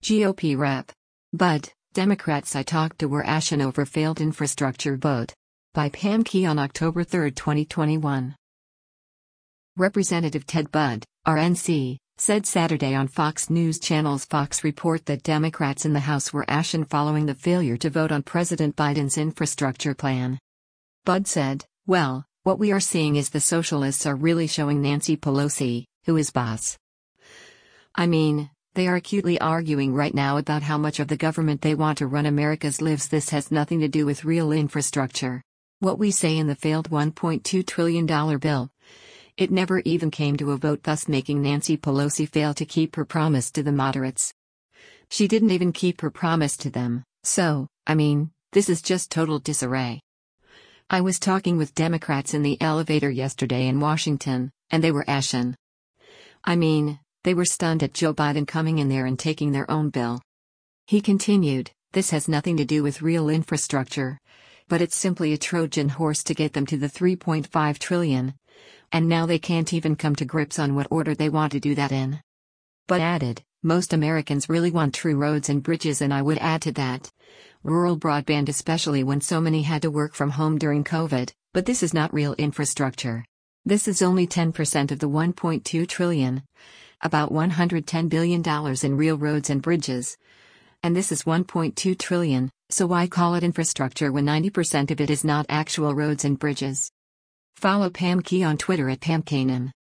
GOP Rep. Bud, Democrats I talked to were ashen over failed infrastructure vote. By Pam Key on October 3, 2021. Representative Ted Budd, RNC, said Saturday on Fox News Channel's Fox Report that Democrats in the House were ashen following the failure to vote on President Biden's infrastructure plan. Budd said, "Well, what we are seeing is the socialists are really showing Nancy Pelosi, who is boss. I mean, they are acutely arguing right now about how much of the government they want to run America's lives. This has nothing to do with real infrastructure. What we say in the failed $1.2 trillion bill. It never even came to a vote, thus making Nancy Pelosi fail to keep her promise to the moderates. She didn't even keep her promise to them, so, I mean, this is just total disarray. I was talking with Democrats in the elevator yesterday in Washington, and they were ashen. I mean, they were stunned at Joe Biden coming in there and taking their own bill." He continued, "This has nothing to do with real infrastructure, but it's simply a Trojan horse to get them to the $3.5 trillion. And now they can't even come to grips on what order they want to do that in." But added, "Most Americans really want true roads and bridges, and I would add to that, rural broadband, especially when so many had to work from home during COVID, but this is not real infrastructure. This is only 10% of the $1.2 trillion. About $110 billion in real roads and bridges. And this is $1.2 trillion, so why call it infrastructure when 90% of it is not actual roads and bridges?" Follow Pam Key on Twitter at PamKanan.